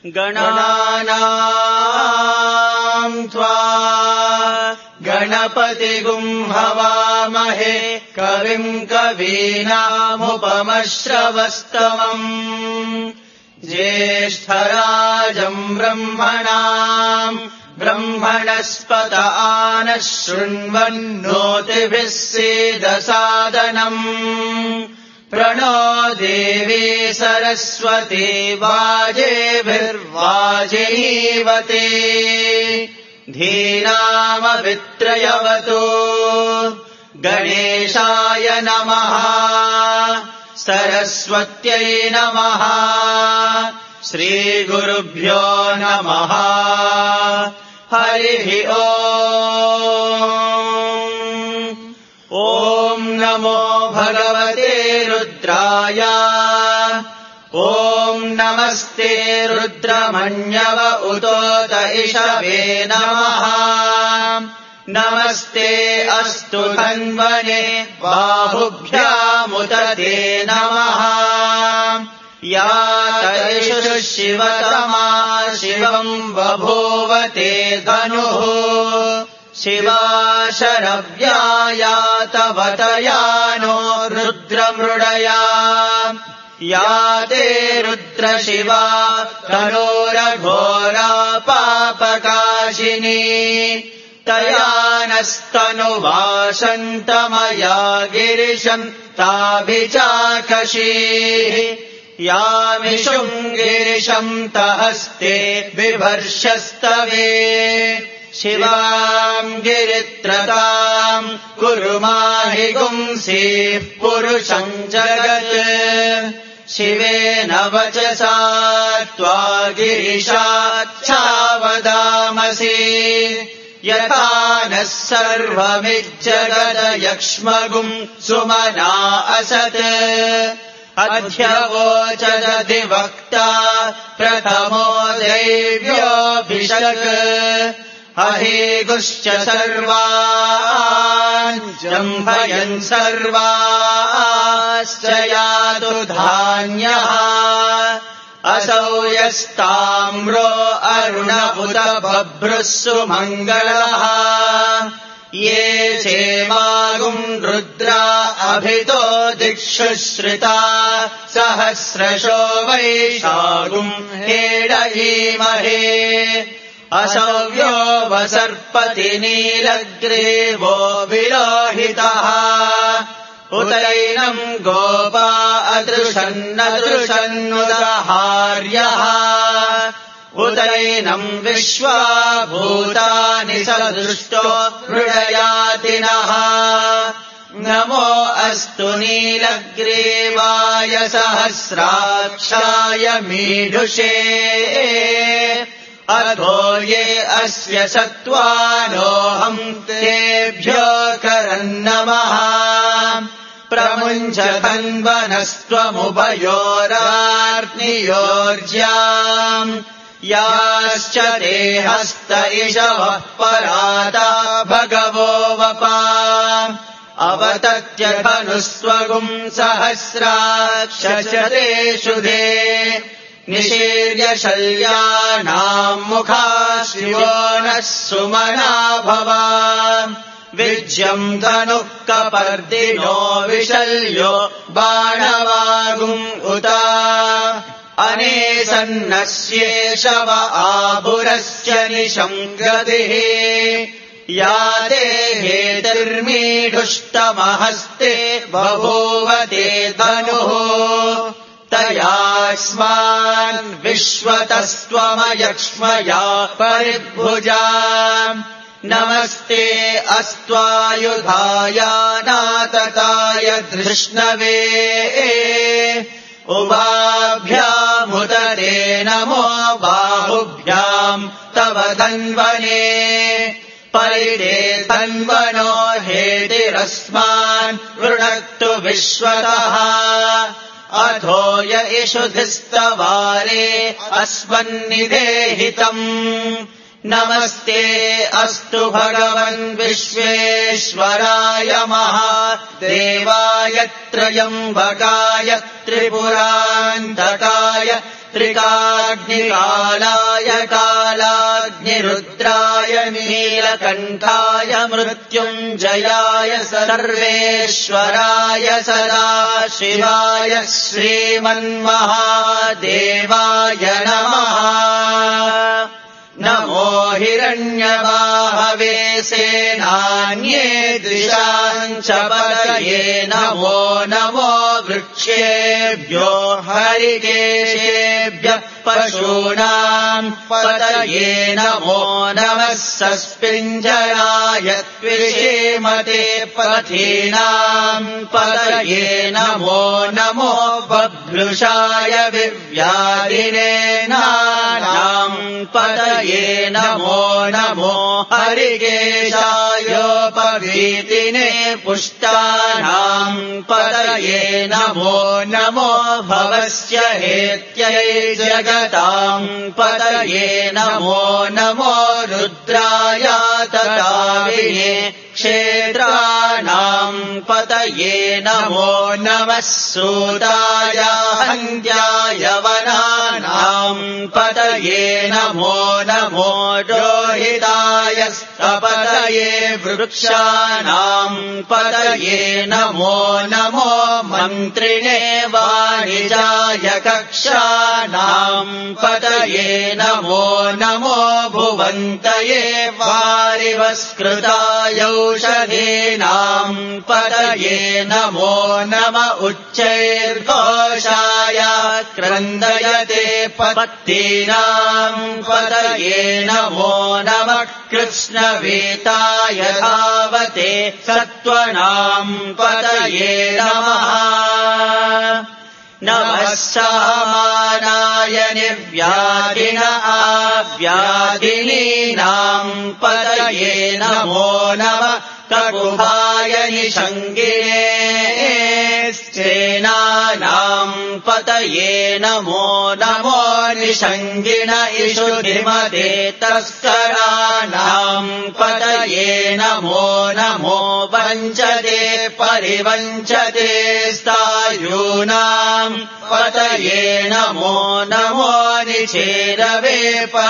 गणानाम् त्वा गणपतिगुम् हवामहे कविम् कवीनामुपमश्रवस्तमम् ज्येष्ठराजम् ब्रह्मणाम् ब्रह्मणस्पत आनः शृण्वन्नोतिभिः सीदसादनम् प्रणो देवी सरस्वती वाजेभिर्वाजिनीवते धीनामवित्रयवतो गणेशाय नमः सरस्वत्यै नमः श्रीगुरुभ्यो नमः हरिः ॐ नमो भगवते रुद्राय ॐ नमस्ते रुद्रमन्यव उतोत इषवे नमः नमस्ते अस्तु धन्वने बाहुभ्यामुत ते नमः या तैषु शिवतमा शिवम् बभूव ते धनुः शिवा शरव्या तवतया नो रुद्रमृडया या ते रुद्रशिवा तनोरघोरा पापकाशिनी तया नस्तनुवासन्तमया गिरिशम् ताभिचाकशीः यामिषुम् गिरिशम् तहस्ते बिभर्षस्तवे शिवाम् गिरित्रताम् कुरु माहि गुंसीः पुरुषम् जगत् शिवेन वचसा त्वा गिरिशाच्छावदामसि यथा नः सर्वमिज्जगदयक्ष्मगुम् सुमना असत् अध्यवोचदधिवक्ता प्रथमो दैव्योऽभिषक् अहेगुश्च सर्वान् जम्भयन् सर्वाश्च यातु धान्यः असौ यस्ताम्रो अरुणबुध बभ्रुः सुमङ्गलः ये चेमागुम् रुद्रा अभितो दिक्षु श्रिता सहस्रशो वैशागुम् हेडयीमहे असव्यो वसर्पति नीलग्रीवो विलोहितः उतैनम् गोपा अदृशन्नदृशन्नुदहार्यः उतैनम् विश्वा भूतानि सदृष्टो मृडयातिनः नमो अस्तु नीलग्रीवाय सहस्राक्षाय मीढुषे अधो ये अस्य सत्त्वानोऽहम् तेभ्यो करन्नमः प्रमुञ्च धन्वनस्त्वमुभयोरार्नियोर्ज्याम् याश्च ते हस्त इषवः पराता भगवो वपा अवतत्य धनुस्वगुम् सहस्राक्षश्च ते शुधे निशीर्य शल्यानाम् मुखा शिवो नः सुमना भवा विज्यम् धनुः कपर्दिनो विशल्यो बाणवागुम् उता अनेसन्नस्येषव आभुरस्य निशङ्गतिः या ते हेतिर्मीढुष्टमहस्ते बभूव ते धनुः तयास्मान् विश्वतस्त्वमयक्ष्मया परिभुजा नमस्ते अस्त्वायुधाय नातताय धृष्णवे उभाभ्यामुदरे नमो बाहुभ्याम् तव धन्वने परिडे धन्वनो हेतिरस्मान् वृणक्तु विश्वतः अधो य इषुधिस्तवारे अस्मन्निदेहितम् नमस्ते अस्तु भगवन् विश्वेश्वराय महादेवाय त्र्यम्बकाय त्रिपुरान्तकाय त्रिकाग्निकालाय कालाग्निरुद्राय नीलकण्ठाय मृत्युञ्जयाय सर्वेश्वराय सदाशिवाय श्रीमन्महादेवाय नमः। नमो हिरण्यबाहवे सेनान्ये द्विषाञ्च पतये नमो नमो वृक्षेभ्यो हरिकेशेभ्यः पशूनाम् पतये नमो नमः सस्पिञ्जराय त्विषीमते पथीनाम् पतये नमो नमो बभ्रुषाय विव्याधिने नानाम् पतये नमो नमो हरिकेशायोपवीतिने पुष्टानाम् पतये नमो नमो भवस्य हेत्यै जगताम् पतये नमो नमो रुद्राय तताविने क्षेत्राणाम् पतये नमो नमः सूताय हन्त्याय वनानाम् पतये नमो नमो रोहिताय स्तपतये वृक्षाणाम् पतये नमो नमो मन्त्रिणे वाणिजाय कक्षाणाम् पतये नमो नमो भुवन्तये वारिवस्कृताय औषधीनाम् पतये नमो नम उच्चैर्घोषाय क्रन्दयते पत्तीनाम् पतये नमो नमः कृष्णवीताय धावते सत्त्वनाम् पतये नमः। नमः सामानाय निर्व्याधिन आव्याधिनीनाम् पतये नमो नमः ककुभाय निषङ्गिने सेनानाम् पतये नमो नमो निषङ्गिन इषुधिमते तस्कराणाम् पतये नमो नमो वञ्चते परिवञ्चते स्थायूनाम् पतये नमो नमो निचेरवे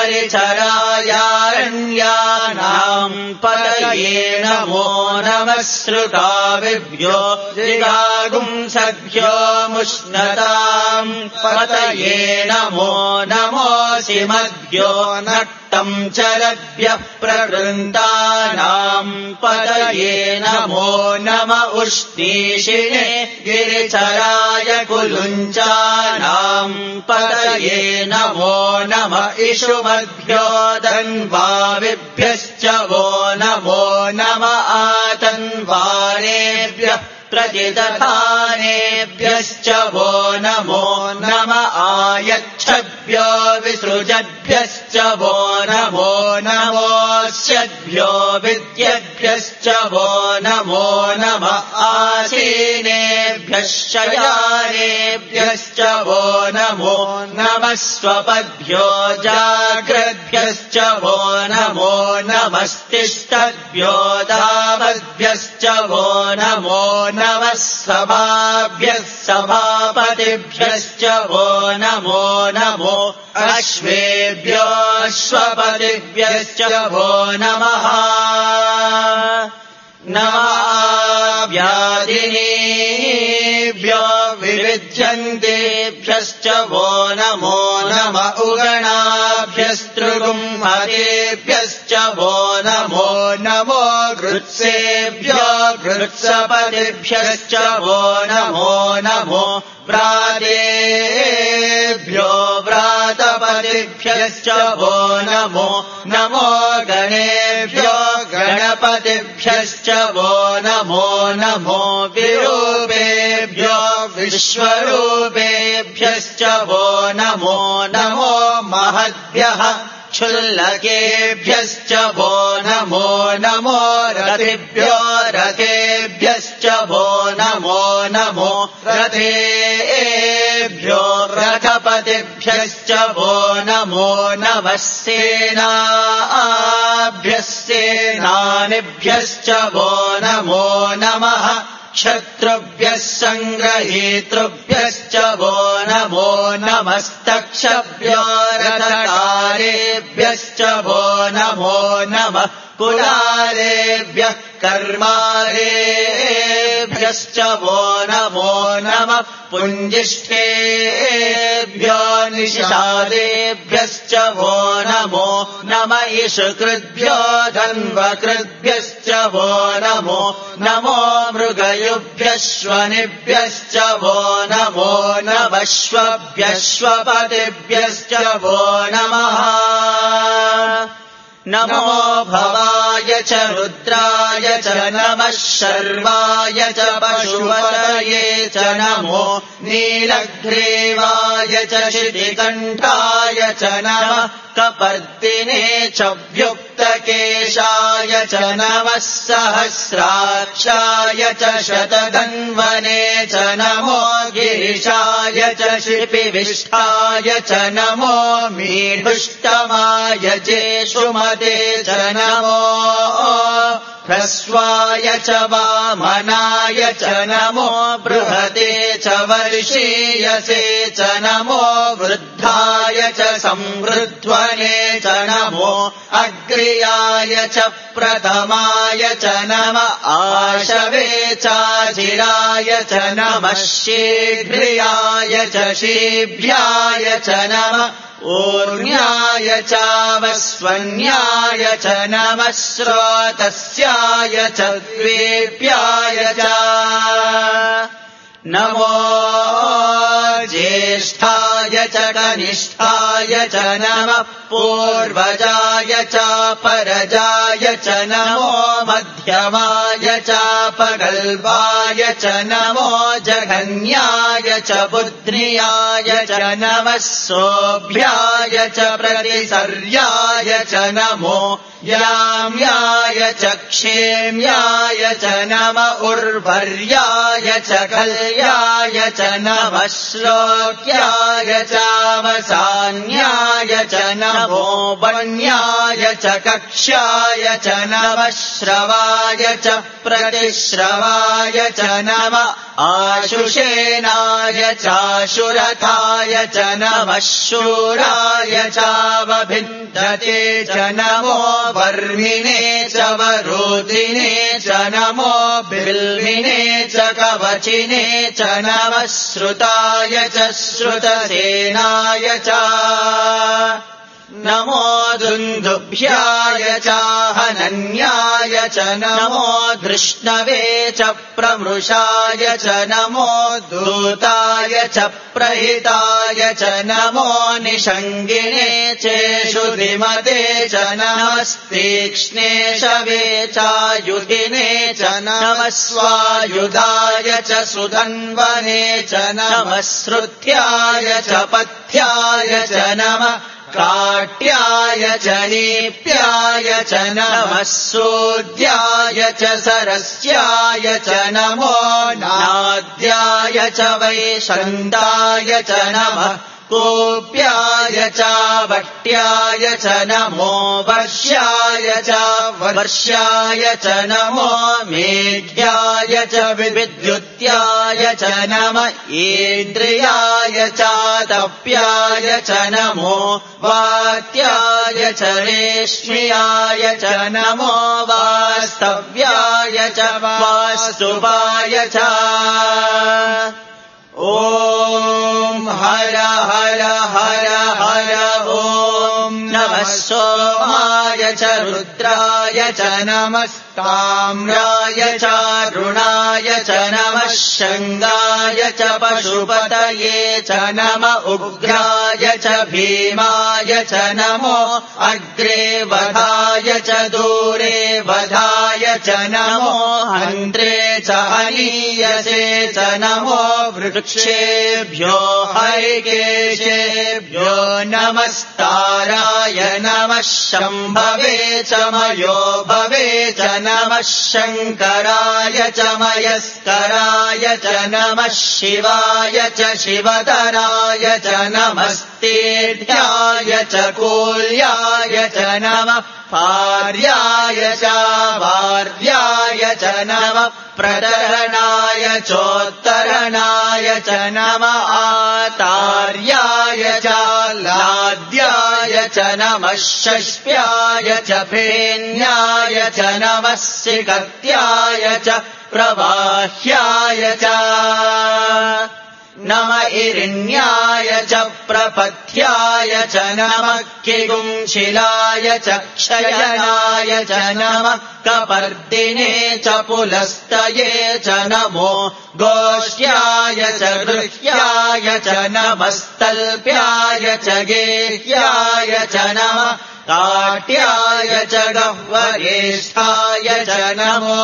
परिचरायारण्यानाम् पतये नमो नमः श्रुताविभ्यो जिगागुंसभ्यो मुष्णताम् पतये नमो नमोऽसिमद्भ्यो नक्तम् चरभ्यः प्रवृन्तानाम् पतये नमो नम उष्णीषिणे गिरिचराय कुलुञ्चानाम् पतये नमो नम इषुमद्भ्यो धन्वाविभ्यश्च वो नमो नम आतन्वानेभ्यः प्रतिदधानेभ्यश्च वो नमो नम आयच्छद्भ्यो विसृजद्भ्यश्च वो नमो नमोऽस्यद्भ्यो विद्यद्भ्यश्च वो नमो नम आसीनेभ्यः शयानेभ्यश्च वो नमो नमः स्वपद्भ्यो जाग्रद्भ्यश्च वो नमो नमस्तिष्ठद्भ्यो धावद्भ्यश्च वो नमो नमः सभाभ्यः सभापतिभ्यश्च वो नमो नमो अश्वेभ्यो अश्वपतिभ्यश्च वो नमः। व्याधिनीभ्यो विविध्यन्तेभ्यश्च वो नमो नम उगणाभ्यस्त्रुगुंहतेभ्यश्च वो नमो नमो गृत्सेभ्यो गृत्सपतिभ्यश्च वो नमो नमो व्रातेभ्यो व्रातपतिभ्यश्च वो नमो नमो गणेभ्यो गणपतिभ्यश्च वो नमो नमो विरूपेभ्यो विश्वरूपेभ्यश्च वो नमो नमो महद्भ्यः क्षुल्लकेभ्यश्च वो नमो नमो रथिभ्यो रथेभ्यश्च वो नमो नमो रथेभ्यो रथपतिभ्यश्च वो नमो नमः सेनाभ्यः सेनानिभ्यश्च वो नमो नमः क्षत्रुभ्यः सङ्ग्रहीतृभ्यश्च वो नमो नमस्तक्षभ्यो रथकारेभ्यश्च वो नमो नमः कुलालेभ्यः कर्मारेभ्यश्च वो नमो नमः पुञ्जिष्ठेभ्यो निषादेभ्यश्च वो नमो नमः इषुकृद्भ्यो धन्वकृद्भ्यश्च वो नमो नमो मृगयुभ्यश्वनिभ्यश्च वो नमो नमश्वभ्यश्वपतिभ्यश्च वो नमः नमो भवाय च रुद्राय च नमः शर्वाय च पशुपतये च नमो नीलग्रीवाय च शितिकण्ठाय च नमः कपर्दिने च व्युक्तकेशाय च नमः सहस्राक्षाय च शतधन्वने च नमो गिरिशाय च शिपिविष्ठाय च नमो मीढुष्टमाय जेषुमते च नमो ह्रस्वाय च वामनाय च नमो बृहते च वर्षीयसे च नमो वृद्धाय च संवृध्वने च नमो अग्र्याय च प्रथमाय च नमः आशवे चाधिराय च नमः शीघ्र्याय च शीभ्याय च नमः ऊर्ण्याय चावस्वन्याय च नमः स्रोतस्याय च द्वेप्याय च नमो ज्येष्ठाय च कनिष्ठाय च नमः पूर्वजाय च परजाय च नमो मध्यमाय च पगल्वाय च नमो जघन्याय च बुद्ध्याय च नमः सोऽभ्याय च प्रतिसर्याय च नमो याम्याय च क्षेम्याय च नमः उर्वर्याय च कल्याय च नमः श्लोक्याय चावसान्याय च नमो वन्याय च कक्ष्याय च नमः श्रवाय च प्रतिश्रवाय च नमः आशुषेणाय चाशुरथाय च नमः शूराय चावभिन्दते च नमो वर्मिणे च वरोधिने च नमो बिल्विने च कवचिने च नमः श्रुताय च श्रुतसेनाय च नमो दुन्दुभ्याय चाहनन्याय च नमो धृष्णवे च प्रमृषाय च नमो दूताय च प्रहिताय च नमो निषङ्गिने चेषुधिमते च नमस्तीक्ष्णे शवे चायुधिने च नमः स्वायुधाय च सुधन्वने च नमः श्रुत्याय च पथ्याय च नमः काट्याय च नीप्याय च नमः सूद्याय च सरस्याय च नमो नाद्याय च वैशन्दाय च नमः कोप्याय च वट्याय च नमो वर्ष्याय च वर्ष्याय च नमो मेघ्याय च विद्युत्याय च नमः इन्द्रियाय च तप्याय च नमो वात्याय च रेश्म्याय च नमो वास्तव्याय च वास्तुवाय च ॐ हर हर हर हर ॐ नमः सोमाय च रुद्राय च नमस्ताम्राय च रुणाय च नमः शङ्गाय च पशुपतये च नमः उग्राय च भीमाय च नमो अग्रे वधाय च दूरे वधाय च नमो हन्त्रे च हनीयसे च नमो वृक्षेभ्यो हरिकेशेभ्यो नमस्ताराय नमः शम्भवे च मयो भवे च नमः शङ्कराय च मयस्कराय च नमः शिवाय च शिवतराय च नमस्तेढ्याय च कूल्याय च नमः भार्याय च भार्याय च नमः प्रतरणाय चोत्तरणाय च नमः आतार्याय च लाद्याय च नमः षष्ठ्याय च फेन्याय च नमः सिकत्याय च प्रवाह्याय च नम इरिण्याय च प्रपथ्याय च नमः किगुंशिलाय च क्षयनाय च नमः कपर्दिने च पुलस्तये च नमो गोष्ठ्याय च गृह्याय च नमस्तल्प्याय च गेह्याय च नमः काट्याय च गह्वरेष्ठाय च नमो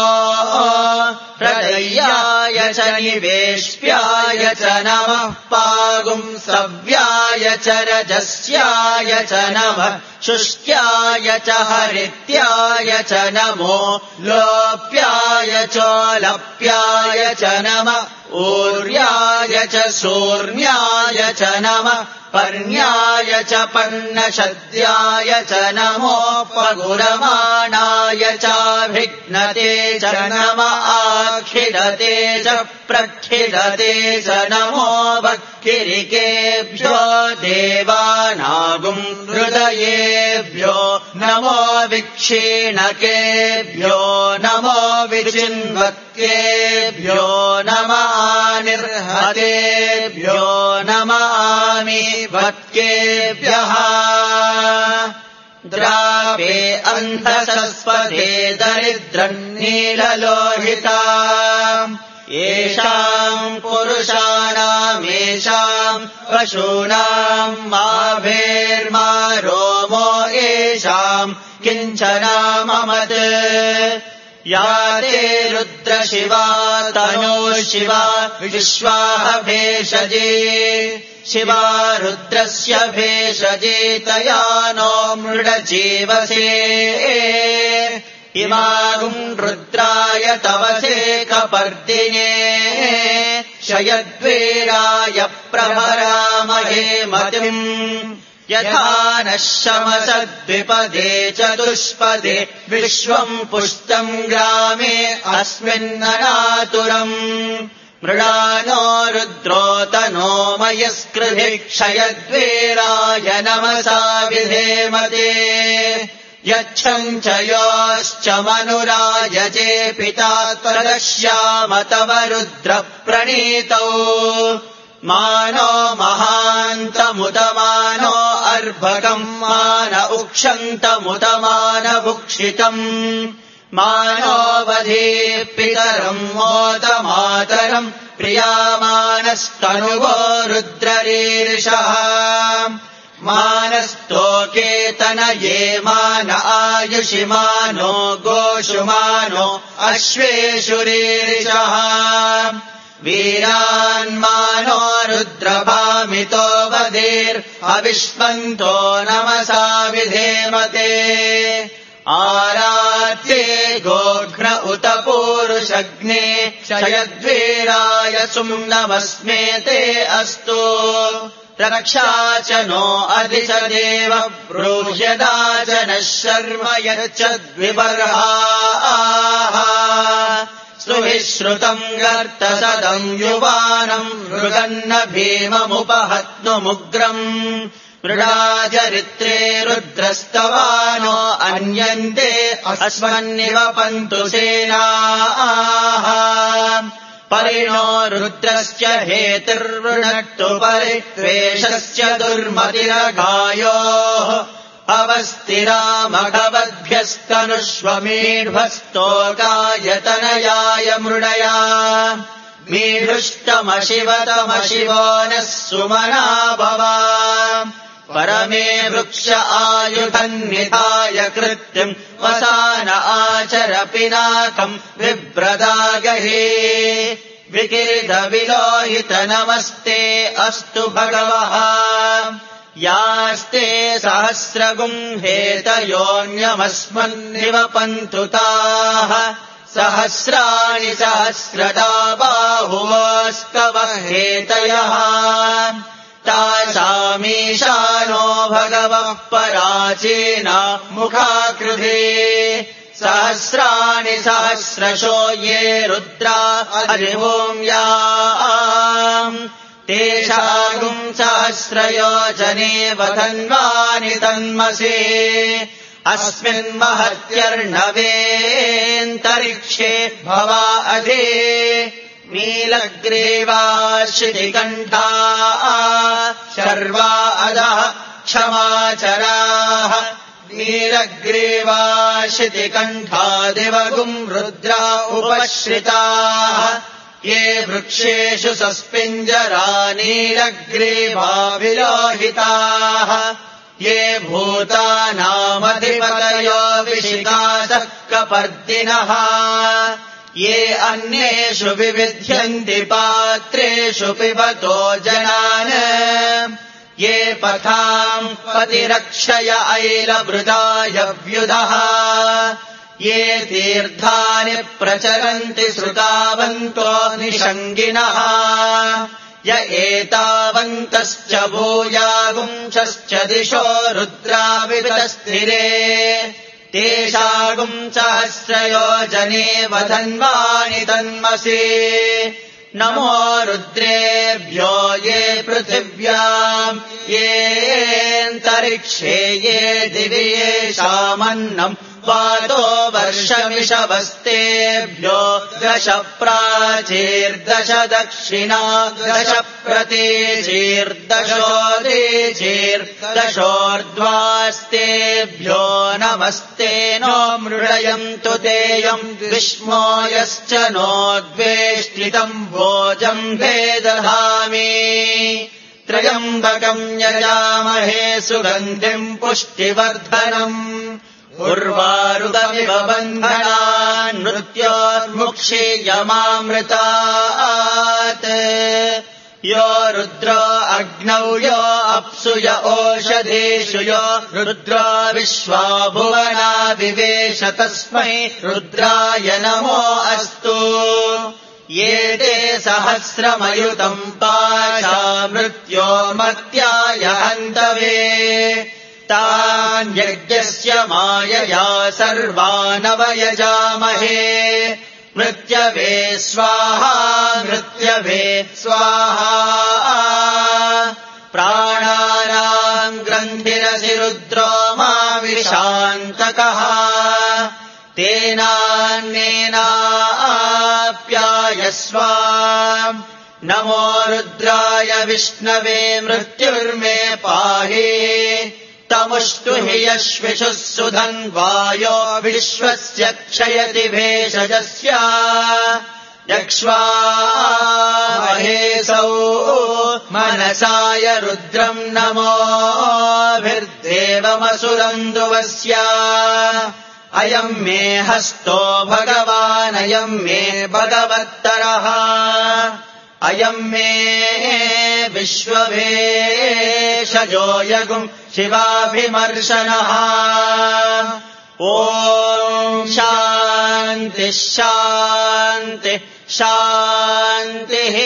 हृदयाय च निवेश्याय च नमः पागुंसव्याय च रजस्याय च नमः शुष्क्याय च हरित्याय च नमो लोप्याय चोलप्याय च नमः ऊर्याय च शूर्ण्याय च नमः पर्ण्याय च पर्णशद्याय च नमो पगुरमाणाय चाभिघ्नते च नमः आखिडते च प्रखिडते च नमो वक्किरिकेभ्यो देवानागुं हृदयेभ्यो नमो विक्षीणकेभ्यो नमो विचिन्वत्केभ्यो नमः निर्हतेभ्यो नमामि वत्केभ्यः द्रावे अन्धसस्पदे दरिद्रन्नीललोहिता येषाम् पुरुषाणामेषाम् पशूनाम् माभेर्मा रोमो येषाम् किञ्चनाममत् या ते रुद्रशिवा तनो शिवा विश्वाह भेषजे शिवा रुद्रस्य भेषजे तया नो मृडजीवसे इमागुम् रुद्राय तवसे कपर्दिने शयद्वीराय प्रभरामहे मतिम् यथा नः शमसद्विपदे चतुष्पदे विश्वम् पुष्टम् ग्रामे अस्मिन्ननातुरम् मृडानो रुद्रोतनो मयस्कृधि क्षयद्वीराय नमसा विधेमते यच्छम् च योश्च मनुरायजे पिता त्वदश्याम तव रुद्रप्रणीतौ मानो महान्तमुदमानो अर्भकम् मान उक्षन्तमुदमानभुक्षितम् मानो वधे पितरम् मोदमातरम् प्रियामानस्तनुवो रुद्ररीर्षः मानस्तोकेतनये मान आयुषि मानो गोषुमानो अश्वेषु रीर्षः वीरान्मानो रुद्रभामितो वधेर्हविष्मन्तो नमसा विधेमते आराध्ये गोघ्न उत पूरुषग्ने क्षयद्वीराय सुम्नमस्मेते अस्तु रक्षा च नो अधि च देव ब्रूह्यदा च नः शर्म यच्चद्विबर्हाः सुविश्रुतम् गर्तसदम् युवानम् मृगन्न भीममुपहत्नुमुग्रम् मृडाचरित्रे रुद्रस्तवानो अन्यन्ते अस्मन्निवपन्तु सेनाः परिणो रुद्रस्य हेतिर्वृणक्तु परित्वेषस्य दुर्मतिरगायोः अवस्थिरामघवद्भ्यस्तनुष्वमीढ्वस्तोकायतनयाय मृडया मीढुष्टमशिवतमशिवो नः सुमना भवा परमे वृक्ष आयुधन्निधाय कृत्यम् वसान आचर पिनाकम् विभ्रदागहे विकिरितविलोहित नमस्ते अस्तु भगवः यास्ते सहस्रगुम् हेतयोऽन्यमस्मन्निवपन्तु ताः सहस्राणि सहस्रदा बाहुवस्तव हेतयः तासामीशानो भगवः पराचीना मुखाकृधे सहस्राणि सहस्रशो ये रुद्रा अधिभूम्या तेषागुम् सहस्रयोजने वधन्वानि तन्मसे अस्मिन्महत्यर्णवेऽन्तरिक्षे भवा अधि नीलग्रीवाश्रितिकण्ठा शर्वा अधः क्षमाचराः नीलग्रीवाश्रितिकण्ठादिवगुम् रुद्रा उपश्रिताः ये वृक्षेषु सस्पिञ्जरा नीलग्रीवाभिलोहिताः ये भूतानामधिपतयो विशिखासः कपर्दिनः ये अन्येषु विविध्यन्ति पात्रेषु पिबतो जनान् ये पथाम् पतिरक्षय ऐलभृताय व्युधः ये तीर्थानि प्रचरन्ति श्रुतावन्तो निषङ्गिनः य एतावन्तश्च भूयागुंश्च दिशो रुद्रावितस्थिरे तेषागुम् सहस्रयोजने वधन्वानि तन्मसि नमो रुद्रेभ्यो ये पृथिव्याम् येऽन्तरिक्षे ये दिवि येषामन्नम् वातो वर्षमिषवस्तेभ्यो दश प्राचीर्दश दक्षिणा दश प्रतीचीर्दशोदीचीर्दशोर्ध्वास्तेभ्यो नमस्ते नो मृडयन्तु तेयम् विष्मो यश्च नोद्वेष्टितम् भोजम् भेदधामि त्र्यम्बकम् यजामहे सुगन्धिम् पुष्टिवर्धनम् उर्वारुकमिव बन्धनान् मृत्योर्मुक्षीयमामृतात् यो रुद्रो अग्नौ यो अप्सु य ओषधीषु यो रुद्रो विश्वा भुवना विवेश तस्मै रुद्राय नमो अस्तु ये ते सहस्रमयुतम् पाशा मृत्यो मर्त्याय हन्तवे तान् यज्ञस्य मायया सर्वानवयजामहे मृत्यवे स्वाहा मृत्यवे स्वाहा प्राणानाम् ग्रन्थिरसि रुद्रो मा विशान्तकः तेनान्येनाप्यायस्व नमो रुद्राय विष्णवे मृत्युर्मे पाहि तमुष्टु हि यश्विषुः सुधन्वायो विश्वस्य क्षयति भेषजस्य यक्ष्वामहेसौ मनसाय रुद्रम् नमोभिर्देवमसुरन्दुवस्य अयम् मे हस्तो भगवानयम् मे भगवत्तरः अयम् मे विश्ववेशजो यगुम् शिवाभिमर्शनः ॐ शान्तिः शान्तिः शान्तिः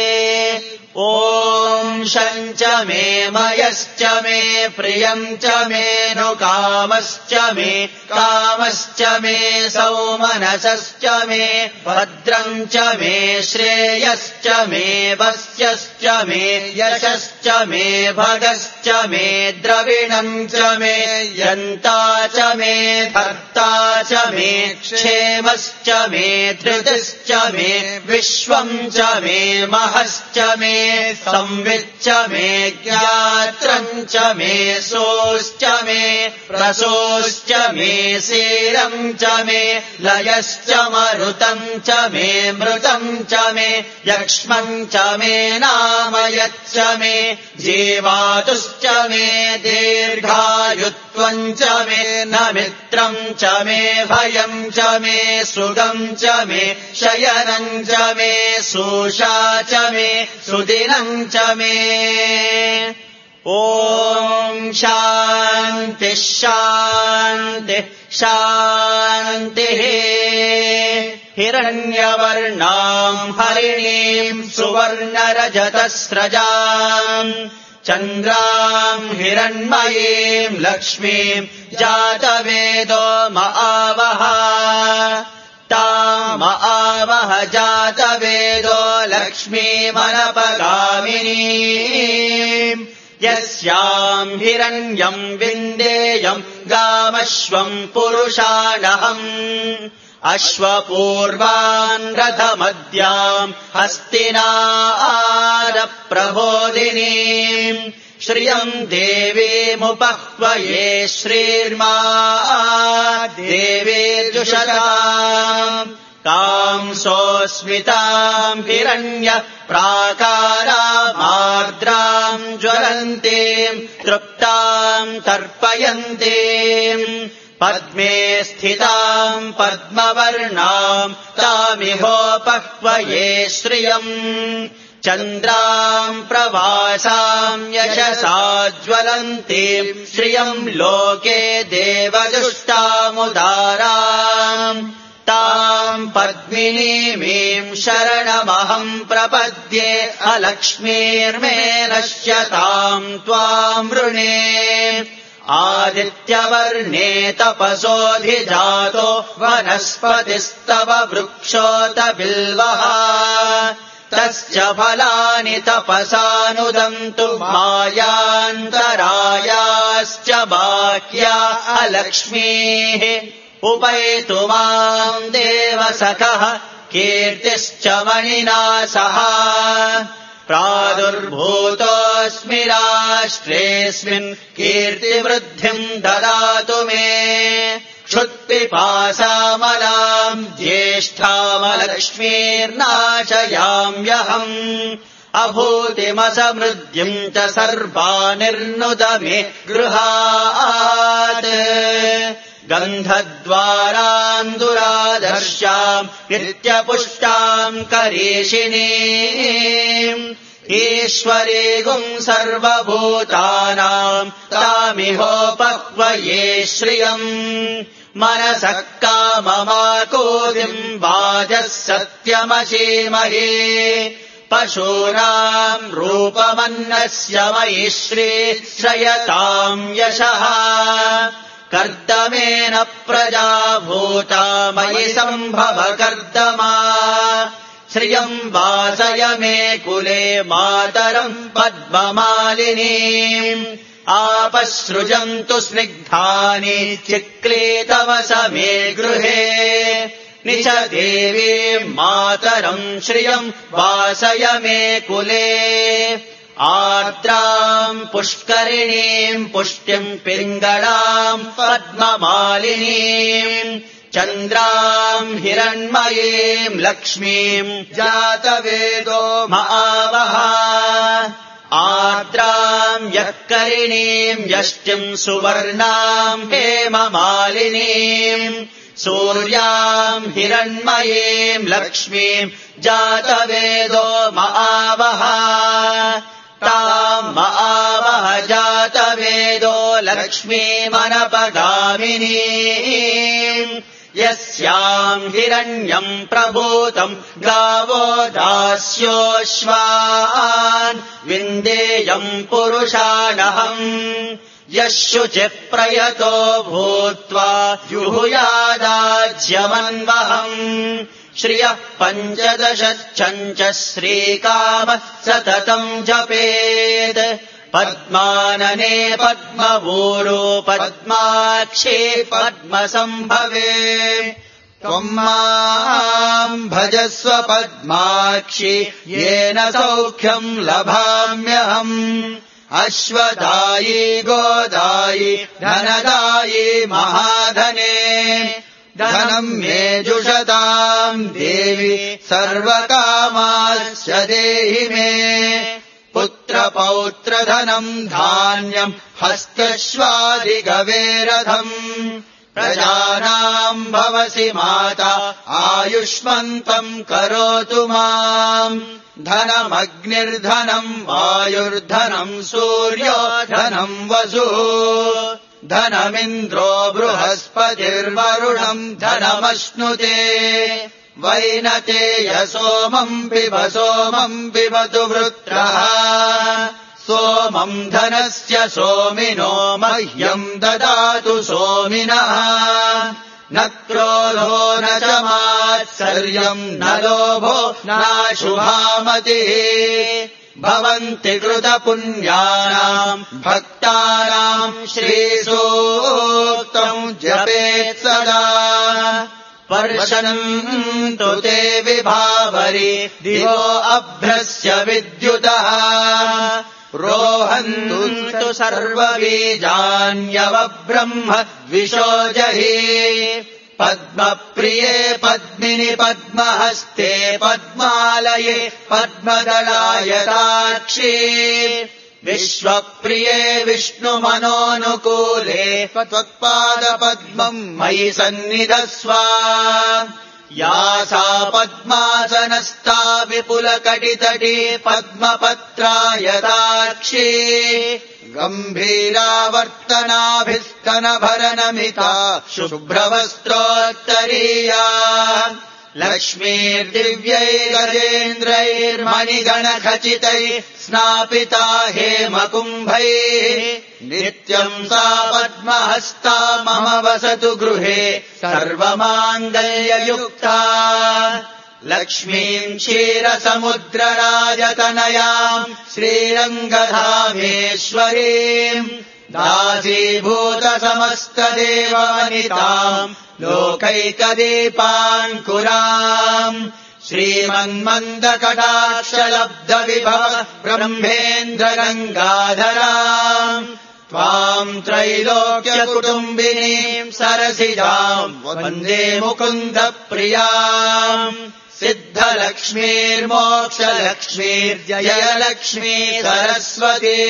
ॐ शञ्च मे मयश्च मे प्रियम् च मे नु कामश्च मे सौमनसश्च मे भद्रम् च मे श्रेयश्च मे वस्यश्च मे यशश्च मे भगश्च मे द्रविणम् च मे यन्ता च मे धर्ता च मे क्षेमश्च मे धृतिश्च मे विश्वम् च मे महश्च मे संविच्च मे ज्ञात्रम् च मे सोश्च मे प्रसोश्च मे सीरम् च मे लयश्च मरुतम् च मे मृतम् च मे यक्ष्मम् च मे नामयच्च मे जीवातुश्च मे दीर्घायुत्वम् च मे न मित्रम् च मे भयम् च मे सुगम् च मे शयनम् च मे सूषा च मे सुदिनम् च मे ॐ शान्तिः शान्तिः शान्तिः हिरण्यवर्णाम् हरिणीम् सुवर्णरजतस्रजाम् चन्द्राम् हिरण्मयीम् लक्ष्मीम् जातवेदो महावः ताम आवह जातवेदो लक्ष्मीमनपगामिनीम् यस्याम् हिरण्यम् विन्देयम् गामश्वम् पुरुषाणहम् अश्वपूर्वान् रथमद्याम् हस्तिनारप्रबोधिनीम् श्रियम् देवीमुपह्वये श्रीर्मा देवेजुषताम् कांसोऽस्मिताम् हिरण्य प्राकारामार्द्राम् ज्वलन्तीम् तृप्ताम् तर्पयन्तीम् पद्मे स्थिताम् पद्मवर्णाम् तामिहोपह्वये श्रियम् चन्द्राम् प्रवासाम् यशसा ज्वलन्तीम् श्रियम् लोके देवदुष्टामुदाराम् ताम् पद्मिनीमीम् शरणमहम् प्रपद्ये अलक्ष्मीर्मे नश्यताम् त्वाम् वृणे आदित्यवर्णे तपसोऽधिजातो वनस्पतिस्तव वृक्षोत बिल्वः तस्य फलानि तपसानुदन्तु मायान्तरायाश्च बाह्या अलक्ष्मीः उपैतु माम् देवसखः कीर्तिश्च मणिना सह प्रादुर्भूतोऽस्मि राष्ट्रेऽस्मिन् कीर्तिवृद्धिम् ददातु मे क्षुत्पिपासामलाम् ज्येष्ठामलक्ष्मीर्नाशयाम्यहम् अभूतिमसमृद्धिम् च सर्वानिर्नुद मे गृहात् गन्धद्वाराम् दुरादर्शाम् नित्यपुष्टाम् करीषिणीम् ईश्वरीगुम् सर्वभूतानाम् तामिहोपह्वये श्रियम् मनसः काममाकोदिम् वाजः सत्यमशीमहे पशूनाम् रूपमन्नस्य मयि श्रीश्रयताम् यशः कर्दमेन प्रजा भूता मयि सम्भव कर्दमा श्रियम् वासय मे कुले मातरम् पद्ममालिनीम् आपसृजन्तु स्निग्धानि चिक्लेतवस मे गृहे निच देवीम् मातरम् श्रियम् वासय मे कुले आर्द्राम् पुष्करिणीम् पुष्ट्यम् पिङ्गळाम् पद्ममालिनीम् चन्द्राम् हिरण्मयीम् लक्ष्मीम् जातवेदो महावः आर्द्राम् यःकरिणीम् यष्टिम् सुवर्णाम् हेममालिनीम् सूर्याम् हिरण्मयीम् लक्ष्मीम् जातवेदो महावः ताम् महावः जातवेदो लक्ष्मीमनपगामिनीम् यस्याम् हिरण्यम् प्रभूतम् गावो दास्योऽश्वान् विन्देयम् पुरुषाणहम् यः शुचिप्रयतो भूत्वा जुहुयादाज्यमन्वहम् श्रियः 15 श्रीकामः सततम् जपेत् पद्मानने पद्मभूरो पद्माक्षे पद्मसम्भवे त्वम् माम् भजस्व पद्माक्षि येन सौख्यम् लभाम्यहम् अश्वदायी गोदायी धनदायी महाधने धनम् मे जुषताम् देवी सर्वकामाश्च देहि मे पुत्रपौत्रधनम् धान्यम् हस्तश्वादिगवेरथम् प्रजानाम् भवसि माता आयुष्मन्तम् करोतु माम् धनमग्निर्धनम् वायुर्धनम् सूर्यो धनम् वसुः धनमिन्द्रो बृहस्पतिर्वरुणम् धनमश्नुते वैनतेय सोमम् पिबतु वृत्रः सोमम् धनस्य सोमिनो मह्यम् ददातु सोमिनः न क्रोधो न च मात्सर्यम् न लोभो नाशुभामतिः भवन्ति कृतपुण्यानाम् भक्तानाम् श्रीसूक्तम् जपेत् सदा पर्शन्तु ते विभावरि दिवो अभ्रस्य विद्युतः रोहन्तु सर्वबीजान्यवब्रह्म द्विषोजहि पद्मप्रिये पद्मिनि पद्महस्ते पद्मालये पद्मदलायताक्षी विश्वप्रिये विष्णुमनोनुकूले त्वत्पादपद्मम् मयि सन्निधस्व या सा पद्मासनस्था विपुलकटितटी पद्मपत्रायताक्षी गम्भीरावर्तनाभिस्तनभरनमिता शुभ्रवस्त्रोत्तरीया लक्ष्मीर्दिव्यैर्गजेन्द्रैर्मणिगणखचितैः स्नापिता हेमकुम्भैः नित्यम् सा पद्महस्ता मम वसतु गृहे सर्वमाङ्गल्ययुक्ता लक्ष्मीम् क्षीरसमुद्रराजतनयाम् श्रीरङ्गधामेश्वरीम् दासीभूतसमस्तदेववनिताम् लोकैकदीपाङ्कुराम् श्रीमन्मन्दकटाक्षलब्धविभव ब्रह्मेन्द्रगङ्गाधराम् त्वाम् त्रैलोक्यकुटुम्बिनीम् सरसिजाम् वन्दे मुकुन्दप्रियाम् सिद्धलक्ष्मीर्मोक्षलक्ष्मीर्जयलक्ष्मी सरस्वती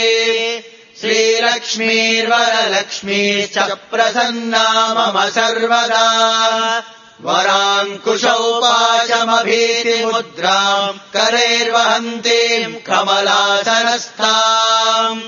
श्रीलक्ष्मीर्वरलक्ष्मीश्च प्रसन्ना मम सर्वदा वराङ्कुशौ पाशमभीतिमुद्राम् करैर्वहन्तीम् कमलासनस्थाम्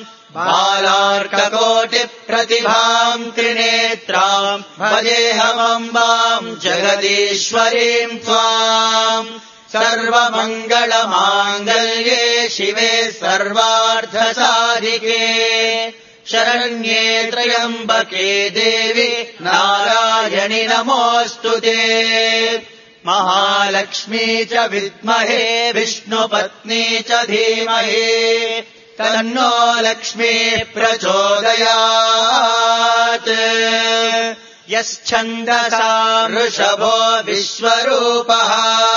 बालार्ककोटिप्रतिभाम् त्रिनेत्राम् भजेऽहमम्बाम् जगदीश्वरीम् त्वाम् सर्वमङ्गलमाङ्गल्ये शिवे सर्वार्थसाधिके शरण्ये त्र्यम्बके देवी नारायणि नमोऽस्तु ते महालक्ष्मी च विद्महे विष्णुपत्नी च धीमहि तन्नो लक्ष्मी प्रचोदयात् यश्छन्दसा वृषभो विश्वरूपः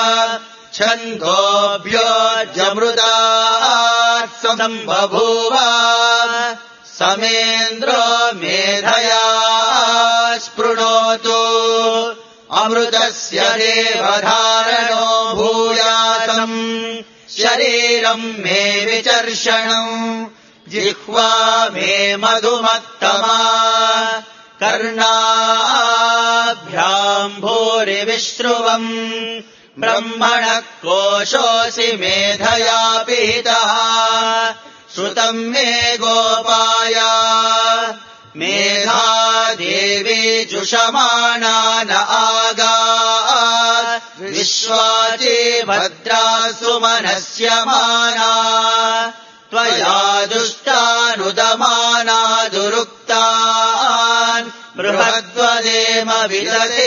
छन्दोऽभ्योऽजमृतात् सम्बभूव समेन्द्रो मेधया स्पृणोतु अमृतस्य देवधारणो भूयातम् शरीरम् मे विचर्षणम् जिह्वा मे मधुमत्तमा कर्णाभ्याम् भूरिविश्रुवम् ब्रह्मणः कोशोऽसि मेधया पिहितः श्रुतम् मे गोपाय मेधा देवी जुषमाणा न आगात् विश्वाची भद्रा सुमनस्यमाना त्वया दुष्टानुदमाना दुरुक्तान् बृहद्वदेम विदते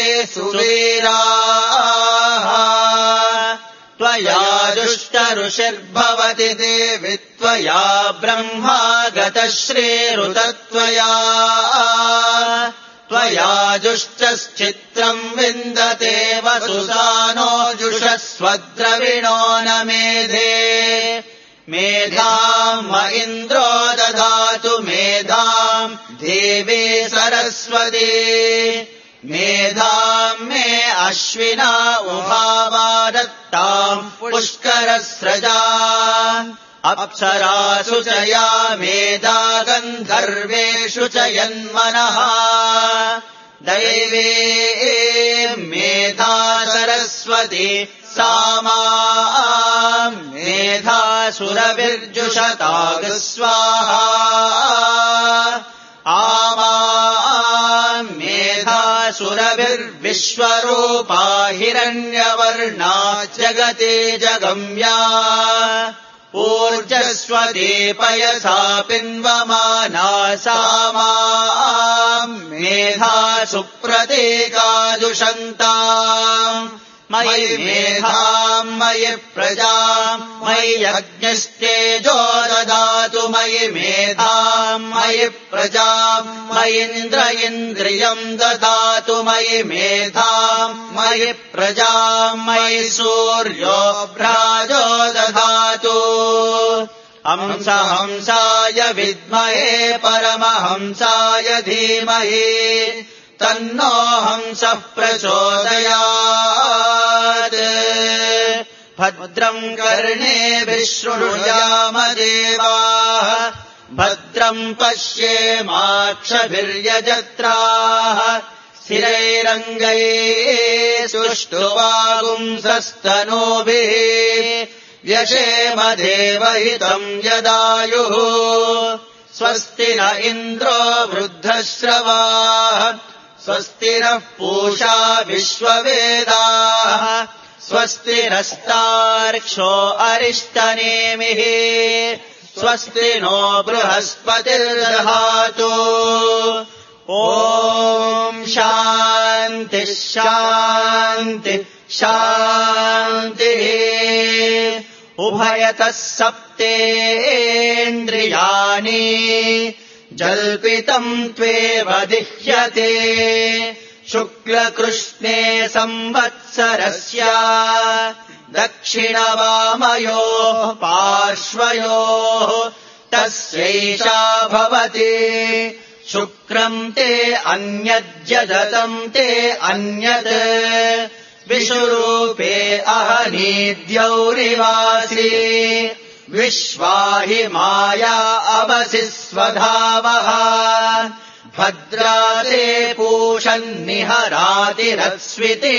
सुवीराः त्वया दुष्टऋषिर्भवति देवि त्वया ब्रह्मा गतश्रीरुतत्वया त्वया जुष्टश्चित्रम् विन्दते वसुसानो जुषस्वद्रविणो न मेधे मेधाम् म इन्द्रो ददातु मेधाम् देवी सरस्वती मेधाम् मे अश्विना उभावा दत्ताम् पुष्करस्रजा अप्सरासु च या मेधा गन्धर्वेषु च यन्मनः दैवे मेधा सरस्वती सा माम् मेधासुरभिर्जुषतागस्वाहा आमाम् मेधासुरभिर्विश्वरूपा हिरण्यवर्णा जगते जगम्या ऊर्जस्वती पयसा पिन्वमाना सा माम् मेधासु प्रतीकादुषन्ताम् मयि मेधाम् मयि प्रजाम् मयि यज्ञस्तेजो ददातु मयि मेधाम् मयि प्रजाम् मयीन्द्र इन्द्रियम् ददातु मयि मेधाम् मयि प्रजाम् मयि सूर्यो भ्राजो ददातु हंसाय विद्महे परमहंसाय धीमहि तन्नो हंसः प्रचोदयात् भद्रम् कर्णेभिः शृणुयाम देवाः भद्रम् पश्येमाक्षभिर्यजत्राः स्थिरैरङ्गैः सुष्ठुवागुंसस्तनूभिः व्यशेम देवहितम् यदायुः स्वस्ति न इन्द्रो वृद्धश्रवाः स्वस्ति नः पूषा विश्ववेदाः स्वस्ति नस्तार्क्ष्यो अरिष्टनेमिः स्वस्ति नो बृहस्पतिर्दधातु ॐ शान्तिः शान्तिः शान्तिः उभयतः सप्तेन्द्रियाणि जल्पितम् त्वेव दिह्यते शुक्लकृष्णे संवत्सरस्य दक्षिणवामयोः पार्श्वयोः तस्यैषा भवति शुक्रम् ते अन्यज्जदतम् ते अन्यत् विषुरूपे अहनीद्यौरिवासि विश्वाहि माया अवसि स्वधावः भद्राते पूषन्निहरातिरस्विति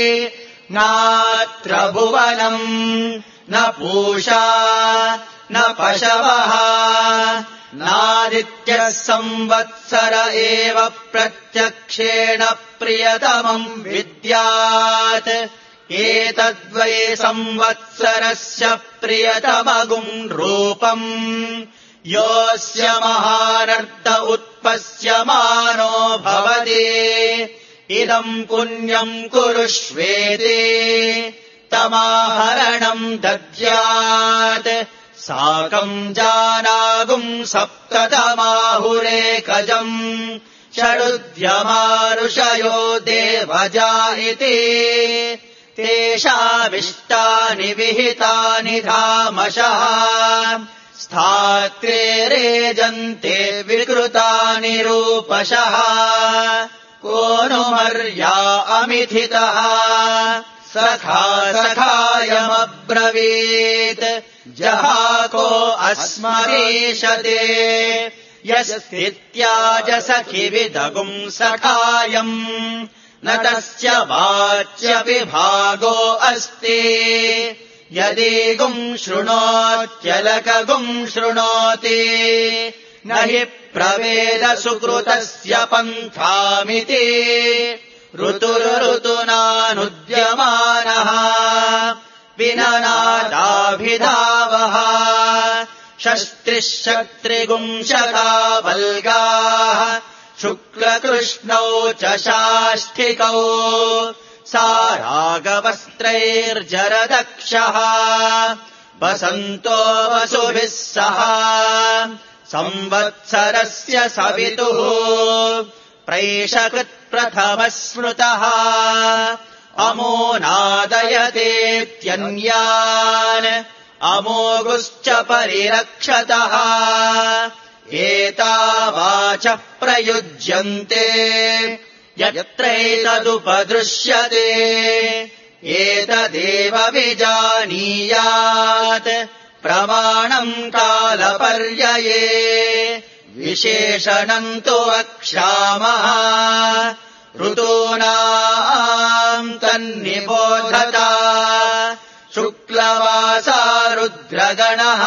नात्र भुवनम् न पूषा न पशवः नादित्यः संवत्सर एव प्रत्यक्षेण प्रियतमम् विद्यात् एतद्वै संवत्सरस्य प्रियतमगुम् रूपम् योऽस्य महानर्त उत्पश्यमानो भवति इदम् पुण्यम् कुरुष्वेति तमाहरणम् दद्यात् साकम् जानागुम् सप्ततमाहुरेकजम् षडुद्यमारुषयो देवजा इति तेषाविष्टानि विहितानि धामशः स्थात्रे रेजन्ते विकृतानि रूपशः को नु मर्या अमिथितः सखा सखायमब्रवीत् जहाको अस्मरीषते यस्थित्याजसखिविदगुम् सखायम् न तस्य वाच्यविभागो अस्ति यदीगुम् शृणोत्यलकगुम् शृणोति न हि प्रवेद सुकृतस्य पन्थामिति ऋतुरुतुनानुद्यमानः विननादाभिधावः षष्टिशत्रिगुंशता वल्गाः शुक्लकृष्णौ च शाष्टिकौ सारागवस्त्रैर्जरदक्षः वसन्तो वसुभिः सह संवत्सरस्य सवितुः प्रैषकृत्प्रथमः स्मृतः अमोनादयतेत्यन्यान् अमोघुश्च परिरक्षतः एतावाचः प्रयुज्यन्ते यत्रैतदुपदृश्यते एतदेव विजानीयात् प्रमाणम् कालपर्यये विशेषणम् तु वक्ष्यामः ऋतूनाम् तन्निबोधता शुक्लवासा रुद्रगणः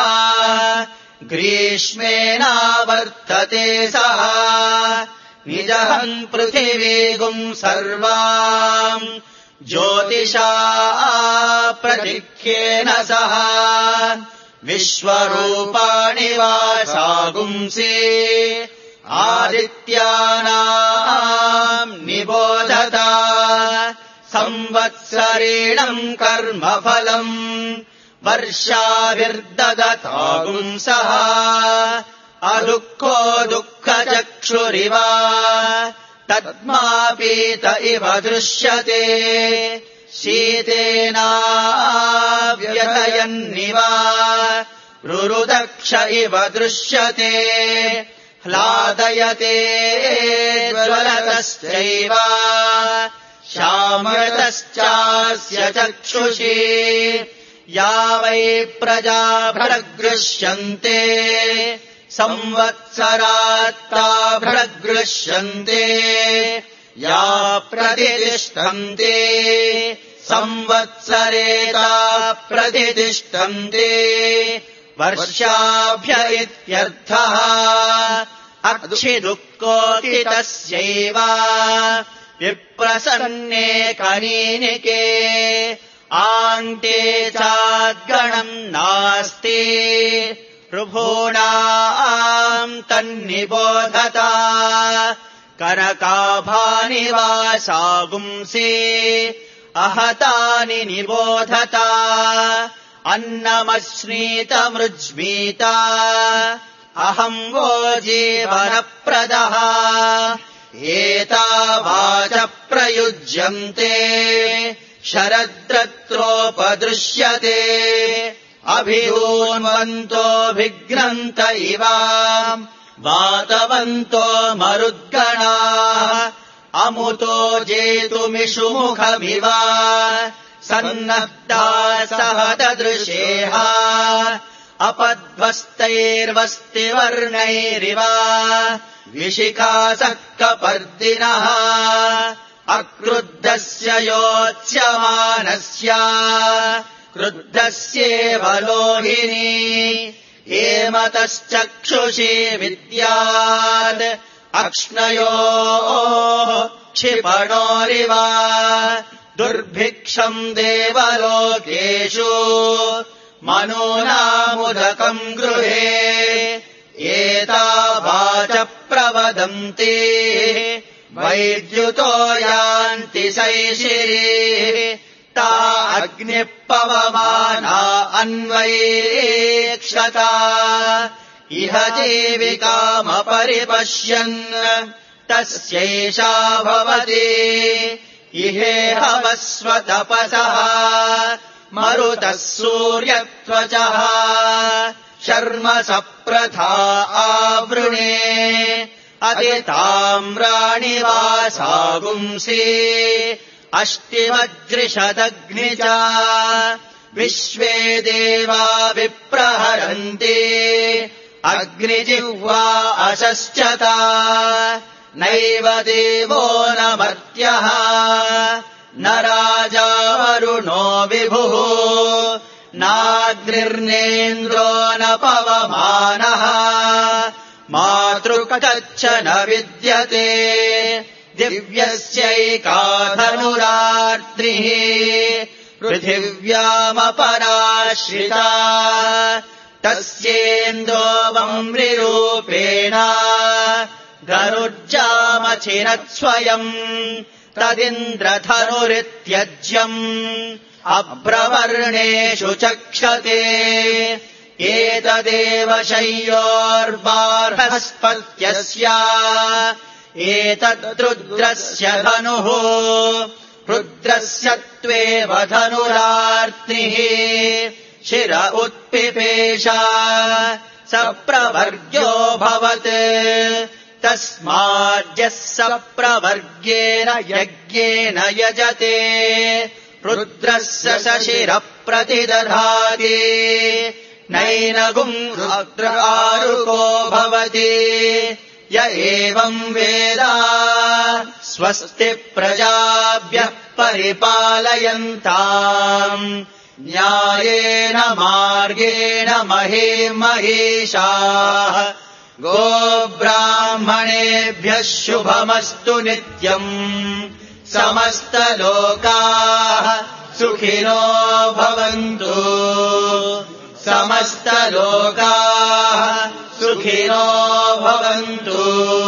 ग्रीष्मेणावर्तते सः निजहन् पृथिवीगुम् सर्वाम् ज्योतिषा प्रतिख्येन सह विश्वरूपाणि वासागुंसि आदित्यानाम् निबोधत संवत्सरेणम् कर्मफलम् वर्षाभिर्ददतागुंसः अदुःखो दुःखचक्षुरिव तद्मापीत इव दृश्यते शीतेनाव्यथयन्निव रुरुदक्ष इव दृश्यते ह्लादयते ज्वलतश्चैव श्यामृतश्चास्य चक्षुषि या वै प्रजा प्रगृह्यन्ते संवत्सरात्ता प्रगृह्यन्ते या प्रतिष्ठन्ते संवत्सरेता प्रतिष्ठन्ते वर्षाभ्य इत्यर्थः अक्षिदुःखोदितस्यैव विप्रसन्ने कनीनिके आन्ते चाद्गणम् नास्ति ऋभूणाम् तन्निबोधत करकाभानि वासागुंसि अहतानि निबोधत अन्नमश्नीतमृज्मीत अहम् वो जीवनप्रदः एतावाच प्रयुज्यन्ते शरद्रत्रोपदृश्यते अभिऊन्वन्तोऽभिघ्नन्त इव वातवन्तो मरुद्गणाः अमुतो जेतुमिषुमुखमिव सन्नद्धाः सह ददृशेः अपध्वस्तैर्वस्तिवर्णैरिव विशिखासः कपर्दिनः अक्रुद्धस्य योत्स्यमानस्य क्रुद्धस्येव लोहिनी हेमतश्चक्षुषि विद्यात् अक्ष्णयोः क्षिपणोरिव दुर्भिक्षम् देवलोकेषु मनूनामुदकम् गृहे एतावाच प्रवदन्ति वैद्युतो यान्ति शैशिरीः ता अग्निः पवमाना अन्वैक्षता इह जीविकामपरिपश्यन् तस्यैषा भवति इहेह वस्वतपसः मरुतः सूर्यत्वचः शर्म सप्रथा आवृणे अतिताम्राणि वासागुंसि अष्टिवज्रिषदग्नि च विश्वे देवा विप्रहरन्ति अग्निजिह्वा अशश्चता नैव देवो न मर्त्यः न राजा वरुणो विभुः नाग्निर्नेन्द्रो न पवमानः मातृकच्च न विद्यते दिव्यस्यैका धनुरार्द्रिः पृथिव्यामपराश्रिता तस्येन्दोवम्रिरूपेण धनुर्जामचिरत्स्वयम् तदिन्द्रधनुरित्यज्यम् अभ्रवर्णेषु चक्षते एतदेव शय्योर्बार्हस्पत्यस्य एतद्रुद्रस्य धनुः रुद्रस्य त्वेव धनुरार्त्रिः शिर उत्पिपेष सप्रवर्ग्यो भवत् तस्माद्यः सप्रवर्गेण यज्ञेन यजते रुद्रस्य शशिरः प्रतिदधाति नैनगुम् रुद्रारुको भवति य एवम् वेद स्वस्ति प्रजाभ्यः परिपालयन्ताम् न्यायेन मार्गेण महे महिषाः गोब्राह्मणेभ्यः शुभमस्तु नित्यम् समस्तलोकाः सुखिनो भवन्तु समस्तलोकाः सुखिनो भवन्तु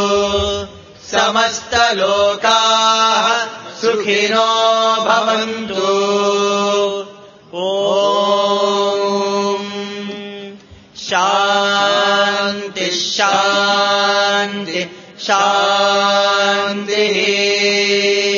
समस्तलोकाः सुखिनो भवन्तु ॐ शान्ति शान्ति शान्तिः